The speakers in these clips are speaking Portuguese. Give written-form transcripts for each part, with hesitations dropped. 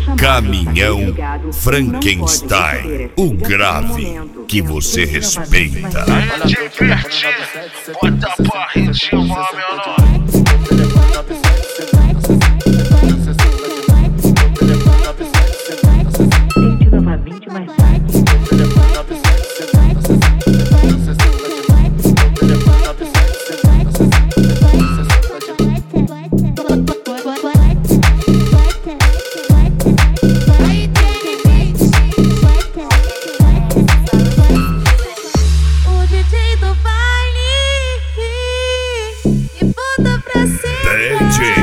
Caminhão Frankenstein, o grave que você respeita. Aí diverte, bota pra ritmar, meu nome. Tente novamente mais tarde. O DJ do baile me bota pra cima. DJ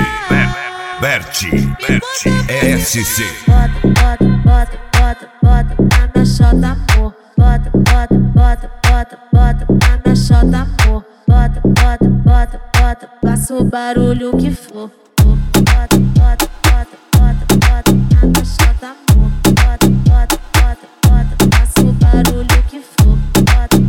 Bert SC. Bota na minha chota, amor. Bota na minha chota, amor. Bota, faça o barulho que for. Bota na minha chota, amor. Bota, faça o barulho que for. Bota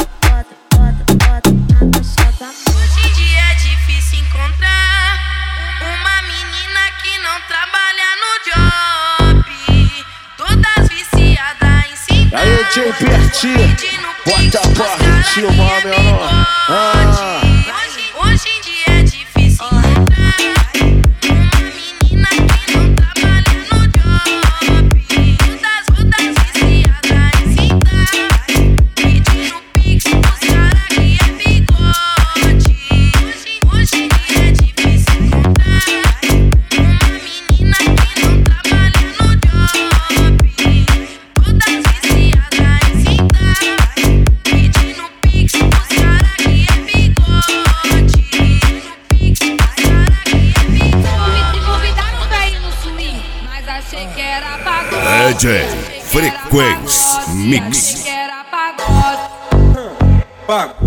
na minha chota, amor. Hoje em dia é difícil encontrar uma menina que não trabalha no job, todas viciadas em cinta. Aí diverte, bota pra ritmar, meu nome. Hoje em dia é difícil encontrar uma menina que não trabalha no job, todas viciadas em cinta, pedindo pix pros caras que é bigode. Hoje em dia é difícil encontrar uma menina que não trabalha no job, todas viciadas em cinta, pedindo pix pros caras que é bigode. Pix pros caras que é bigode. Me convidaram pra ir no swing, mas achei que era pagode. DJ Frequência Mix. Achei que era pagode.